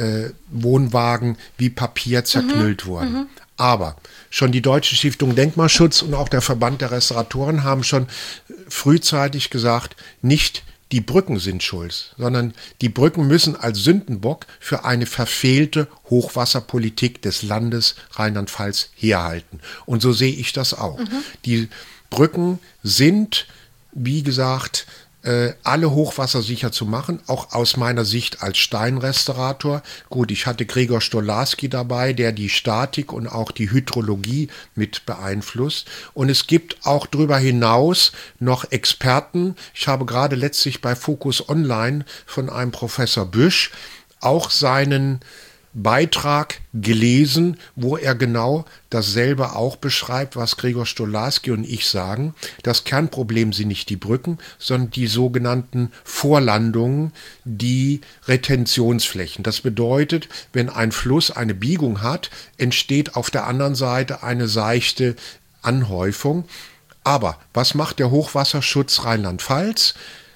Wohnwagen wie Papier zerknüllt wurden. Aber schon die Deutsche Stiftung Denkmalschutz und auch der Verband der Restauratoren haben schon frühzeitig gesagt, nicht die Brücken sind schuld, sondern die Brücken müssen als Sündenbock für eine verfehlte Hochwasserpolitik des Landes Rheinland-Pfalz herhalten. Und so sehe ich das auch. Die Brücken sind, wie gesagt, alle hochwassersicher zu machen, auch aus meiner Sicht als Steinrestaurator. Gut, ich hatte Gregor Stolarski dabei, der die Statik und auch die Hydrologie mit beeinflusst. Und es gibt auch darüber hinaus noch Experten. Ich habe gerade letztlich bei Focus Online von einem Professor Büsch auch seinen Beitrag gelesen, wo er genau dasselbe auch beschreibt, was Gregor Stolarski und ich sagen. Das Kernproblem sind nicht die Brücken, sondern die sogenannten Vorlandungen, die Retentionsflächen. Das bedeutet, wenn ein Fluss eine Biegung hat, entsteht auf der anderen Seite eine seichte Anhäufung. Aber was macht der Hochwasserschutz Rheinland-Pfalz?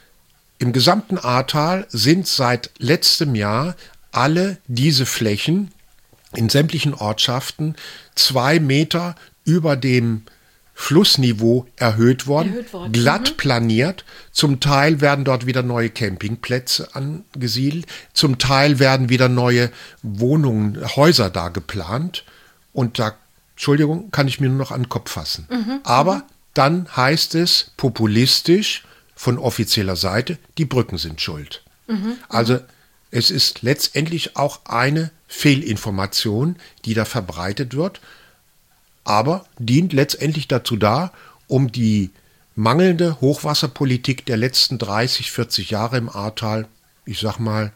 Im gesamten Ahrtal sind seit letztem Jahr alle diese Flächen in sämtlichen Ortschaften 2 Meter über dem Flussniveau erhöht worden. Glatt planiert. Zum Teil werden dort wieder neue Campingplätze angesiedelt. Zum Teil werden wieder neue Wohnungen, Häuser da geplant. Und da, Entschuldigung, kann ich mir nur noch an den Kopf fassen. Aber dann heißt es populistisch von offizieller Seite, die Brücken sind schuld. Also es ist letztendlich auch eine Fehlinformation, die da verbreitet wird, aber dient letztendlich dazu da, um die mangelnde Hochwasserpolitik der letzten 30, 40 Jahre im Ahrtal, ich sag mal,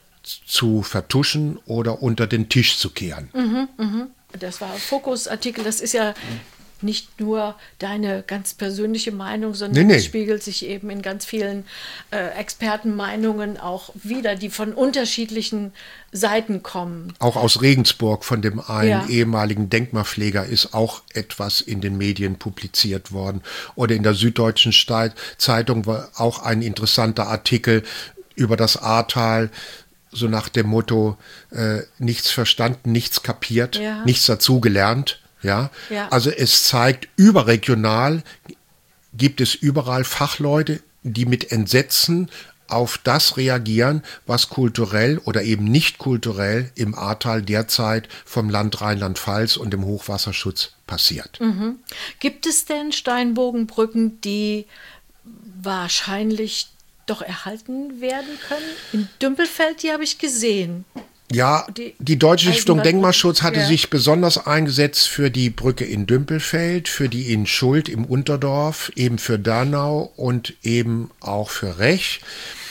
zu vertuschen oder unter den Tisch zu kehren. Das war ein Fokusartikel, das ist ja nicht nur deine ganz persönliche Meinung, sondern es spiegelt sich eben in ganz vielen Expertenmeinungen auch wieder, die von unterschiedlichen Seiten kommen. Auch aus Regensburg von dem einen ehemaligen Denkmalpfleger ist auch etwas in den Medien publiziert worden. Oder in der Süddeutschen Zeitung war auch ein interessanter Artikel über das Ahrtal, so nach dem Motto, nichts verstanden, nichts kapiert, nichts dazugelernt. Ja? Also es zeigt, überregional gibt es überall Fachleute, die mit Entsetzen auf das reagieren, was kulturell oder eben nicht kulturell im Ahrtal derzeit vom Land Rheinland-Pfalz und dem Hochwasserschutz passiert. Gibt es denn Steinbogenbrücken, die wahrscheinlich doch erhalten werden können? In Dümpelfeld, die habe ich gesehen. Ja, die Deutsche Stiftung Denkmalschutz hatte sich besonders eingesetzt für die Brücke in Dümpelfeld, für die in Schuld im Unterdorf, eben für Dörnau und eben auch für Rech.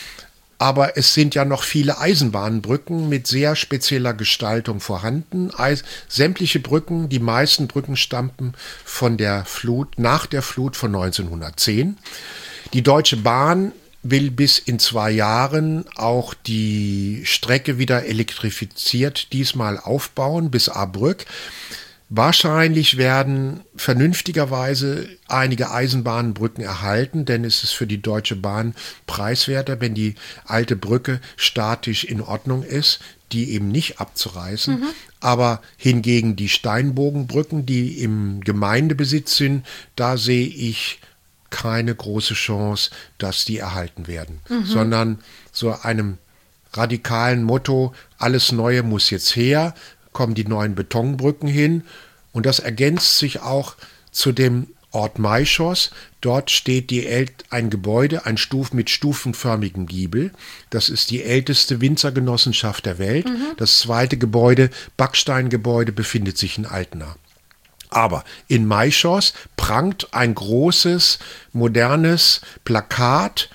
Aber es sind ja noch viele Eisenbahnbrücken mit sehr spezieller Gestaltung vorhanden. Sämtliche Brücken, die meisten Brücken stammten von der Flut, nach der Flut von 1910. Die Deutsche Bahn will bis in 2 Jahren auch die Strecke wieder elektrifiziert diesmal aufbauen bis Ahrbrück. Wahrscheinlich werden vernünftigerweise einige Eisenbahnbrücken erhalten, denn es ist für die Deutsche Bahn preiswerter, wenn die alte Brücke statisch in Ordnung ist, die eben nicht abzureißen. Aber hingegen die Steinbogenbrücken, die im Gemeindebesitz sind, da sehe ich keine große Chance, dass die erhalten werden, sondern so einem radikalen Motto, alles Neue muss jetzt her, kommen die neuen Betonbrücken hin und das ergänzt sich auch zu dem Ort Maischos. Dort steht ein Gebäude, mit stufenförmigem Giebel. Das ist die älteste Winzergenossenschaft der Welt. Das zweite Gebäude, Backsteingebäude, befindet sich in Altena. Aber in Maischos prangt ein großes, modernes Plakat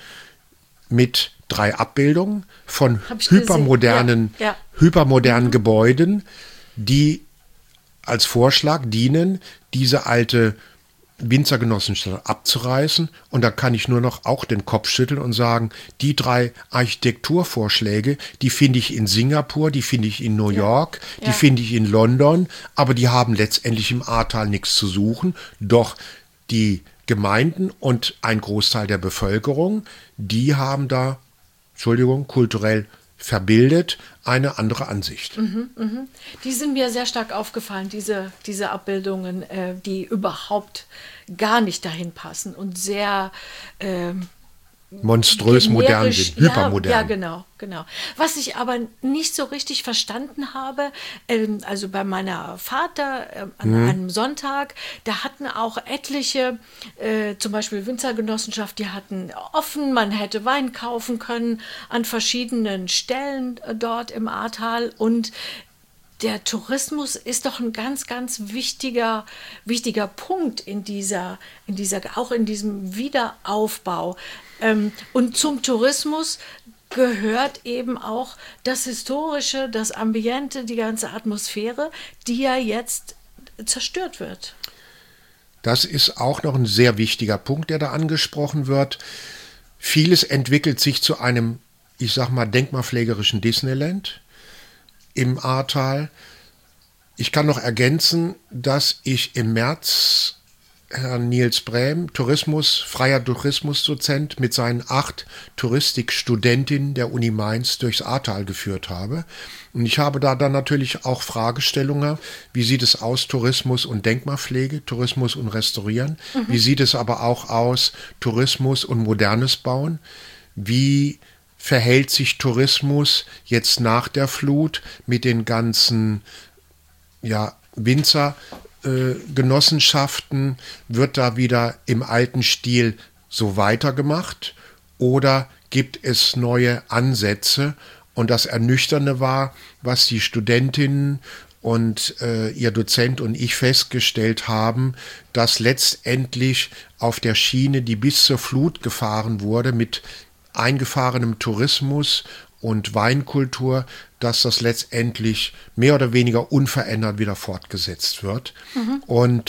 mit 3 Abbildungen von hypermodernen Gebäuden, die als Vorschlag dienen, diese alte Winzergenossenschaft abzureißen. Und da kann ich nur noch auch den Kopf schütteln und sagen, die 3 Architekturvorschläge, die finde ich in Singapur, die finde ich in New York, die finde ich in London, aber die haben letztendlich im Ahrtal nichts zu suchen. Doch die Gemeinden und ein Großteil der Bevölkerung, die haben da, kulturell verbildet, eine andere Ansicht. Die sind mir sehr stark aufgefallen, diese Abbildungen, die überhaupt gar nicht dahin passen und sehr monströs modern sind, hypermodern. Ja, genau. Was ich aber nicht so richtig verstanden habe, also bei meiner Vater an einem Sonntag, da hatten auch etliche, zum Beispiel Winzergenossenschaft, die hatten offen, man hätte Wein kaufen können an verschiedenen Stellen dort im Ahrtal und der Tourismus ist doch ein ganz, ganz wichtiger Punkt auch in diesem Wiederaufbau. Und zum Tourismus gehört eben auch das Historische, das Ambiente, die ganze Atmosphäre, die ja jetzt zerstört wird. Das ist auch noch ein sehr wichtiger Punkt, der da angesprochen wird. Vieles entwickelt sich zu einem, denkmalpflegerischen Disneyland im Ahrtal. Ich kann noch ergänzen, dass ich im März Herrn Nils Brehm, freier Tourismusdozent, mit seinen 8 Touristikstudentinnen der Uni Mainz durchs Ahrtal geführt habe. Und ich habe da dann natürlich auch Fragestellungen, wie sieht es aus, Tourismus und Denkmalpflege, Tourismus und Restaurieren, wie sieht es aber auch aus, Tourismus und modernes Bauen, wie verhält sich Tourismus jetzt nach der Flut mit den ganzen Winzergenossenschaften, wird da wieder im alten Stil so weitergemacht oder gibt es neue Ansätze? Und das Ernüchternde war, was die Studentinnen und ihr Dozent und ich festgestellt haben, dass letztendlich auf der Schiene, die bis zur Flut gefahren wurde, mit eingefahrenem Tourismus und Weinkultur, dass das letztendlich mehr oder weniger unverändert wieder fortgesetzt wird. Und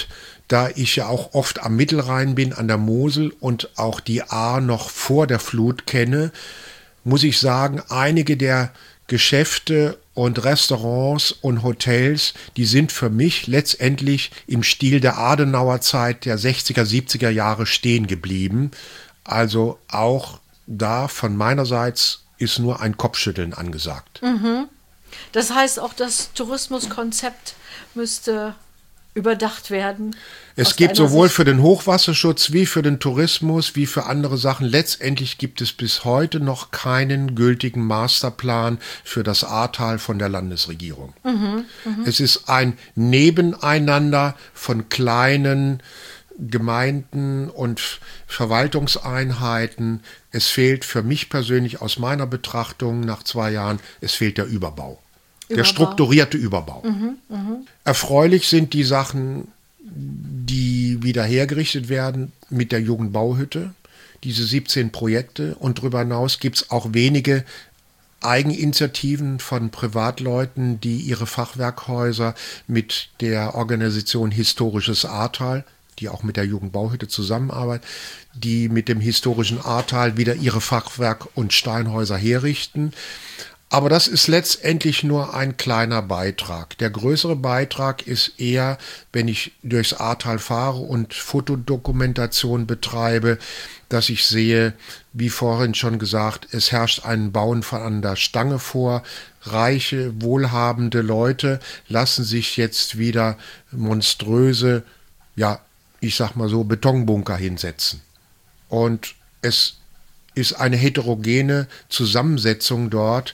da ich ja auch oft am Mittelrhein bin, an der Mosel und auch die Ahr noch vor der Flut kenne, muss ich sagen, einige der Geschäfte und Restaurants und Hotels, die sind für mich letztendlich im Stil der Adenauer Zeit der 60er, 70er Jahre stehen geblieben. Also auch da von meinerseits ist nur ein Kopfschütteln angesagt. Das heißt, auch das Tourismuskonzept müsste überdacht werden. Es gibt sowohl für den Hochwasserschutz wie für den Tourismus wie für andere Sachen. Letztendlich gibt es bis heute noch keinen gültigen Masterplan für das Ahrtal von der Landesregierung. Es ist ein Nebeneinander von kleinen Gemeinden und Verwaltungseinheiten. Es fehlt für mich persönlich aus meiner Betrachtung nach 2 Jahren, es fehlt der Überbau. Der strukturierte Überbau. Erfreulich sind die Sachen, die wieder hergerichtet werden mit der Jugendbauhütte, diese 17 Projekte. Und darüber hinaus gibt es auch wenige Eigeninitiativen von Privatleuten, die ihre Fachwerkhäuser mit der Organisation Historisches Ahrtal, die auch mit der Jugendbauhütte zusammenarbeitet, die mit dem historischen Ahrtal wieder ihre Fachwerk- und Steinhäuser herrichten. Aber das ist letztendlich nur ein kleiner Beitrag. Der größere Beitrag ist eher, wenn ich durchs Ahrtal fahre und Fotodokumentation betreibe, dass ich sehe, wie vorhin schon gesagt, es herrscht ein Bauen von an der Stange vor. Reiche, wohlhabende Leute lassen sich jetzt wieder monströse, ja, ich sag mal so, Betonbunker hinsetzen. Und es ist eine heterogene Zusammensetzung dort,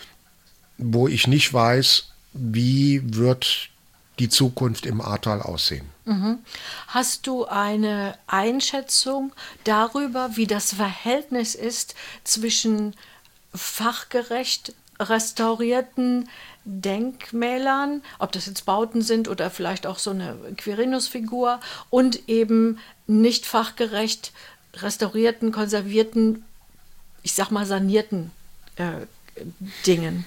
wo ich nicht weiß, wie wird die Zukunft im Ahrtal aussehen. Hast du eine Einschätzung darüber, wie das Verhältnis ist zwischen fachgerecht restaurierten Denkmälern, ob das jetzt Bauten sind oder vielleicht auch so eine Quirinusfigur, und eben nicht fachgerecht restaurierten, konservierten, ich sag mal sanierten Dingen?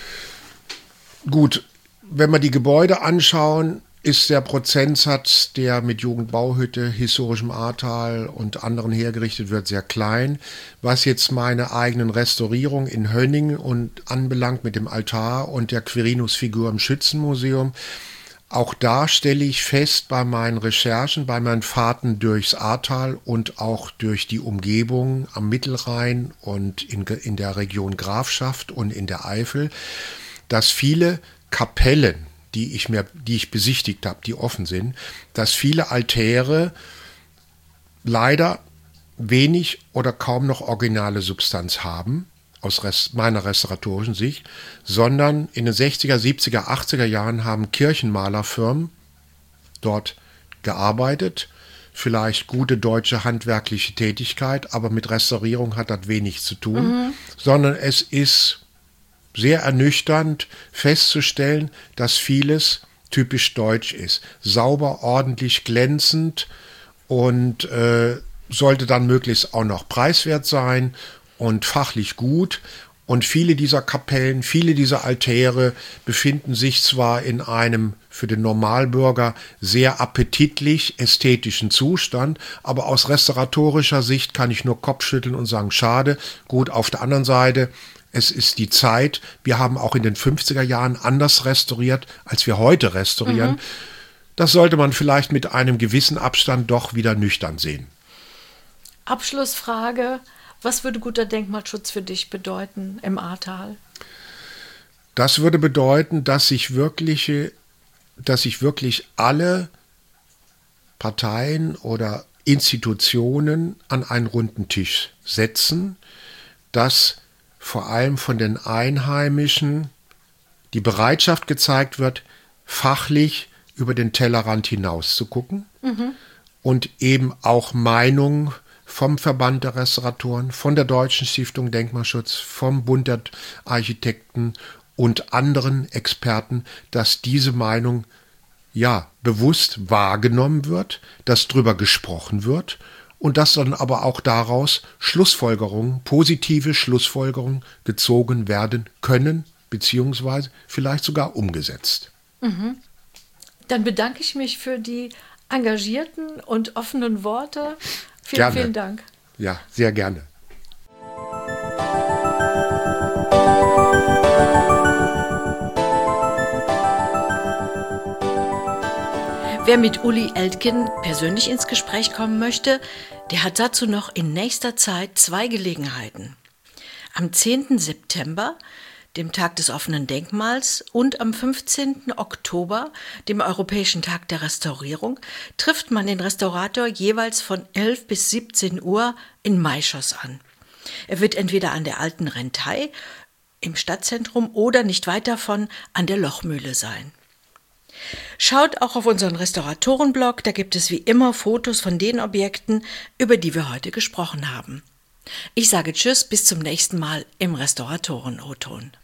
Gut, wenn wir die Gebäude anschauen, ist der Prozentsatz, der mit Jugendbauhütte, historischem Ahrtal und anderen hergerichtet wird, sehr klein. Was jetzt meine eigenen Restaurierungen in Hönning und anbelangt mit dem Altar und der Quirinusfigur im Schützenmuseum, auch da stelle ich fest bei meinen Recherchen, bei meinen Fahrten durchs Ahrtal und auch durch die Umgebung am Mittelrhein und in der Region Grafschaft und in der Eifel, dass viele Kapellen, die ich besichtigt habe, die offen sind, dass viele Altäre leider wenig oder kaum noch originale Substanz haben, aus meiner restauratorischen Sicht, sondern in den 60er, 70er, 80er Jahren haben Kirchenmalerfirmen dort gearbeitet, vielleicht gute deutsche handwerkliche Tätigkeit, aber mit Restaurierung hat das wenig zu tun, sondern es ist sehr ernüchternd festzustellen, dass vieles typisch deutsch ist. Sauber, ordentlich, glänzend und sollte dann möglichst auch noch preiswert sein und fachlich gut. Und viele dieser Kapellen, viele dieser Altäre befinden sich zwar in einem für den Normalbürger sehr appetitlich ästhetischen Zustand, aber aus restauratorischer Sicht kann ich nur Kopfschütteln und sagen, schade. Gut, auf der anderen Seite, es ist die Zeit. Wir haben auch in den 50er Jahren anders restauriert, als wir heute restaurieren. Das sollte man vielleicht mit einem gewissen Abstand doch wieder nüchtern sehen. Abschlussfrage: Was würde guter Denkmalschutz für dich bedeuten im Ahrtal? Das würde bedeuten, dass sich wirklich alle Parteien oder Institutionen an einen runden Tisch setzen, dass vor allem von den Einheimischen die Bereitschaft gezeigt wird, fachlich über den Tellerrand hinaus zu gucken und eben auch Meinungen vom Verband der Restauratoren, von der Deutschen Stiftung Denkmalschutz, vom Bund der Architekten und anderen Experten, dass diese Meinung ja bewusst wahrgenommen wird, dass drüber gesprochen wird und dass dann aber auch daraus Schlussfolgerungen, positive Schlussfolgerungen gezogen werden können, beziehungsweise vielleicht sogar umgesetzt. Dann bedanke ich mich für die engagierten und offenen Worte. Gerne. Vielen Dank. Ja, sehr gerne. Wer mit Uli Eltgen persönlich ins Gespräch kommen möchte, der hat dazu noch in nächster Zeit 2 Gelegenheiten. Am 10. September, dem Tag des offenen Denkmals, und am 15. Oktober, dem Europäischen Tag der Restaurierung, trifft man den Restaurator jeweils von 11 bis 17 Uhr in Maischoss an. Er wird entweder an der alten Rentei im Stadtzentrum oder nicht weit davon an der Lochmühle sein. Schaut auch auf unseren Restauratorenblog, da gibt es wie immer Fotos von den Objekten, über die wir heute gesprochen haben. Ich sage Tschüss, bis zum nächsten Mal im Restauratoren-O-Ton.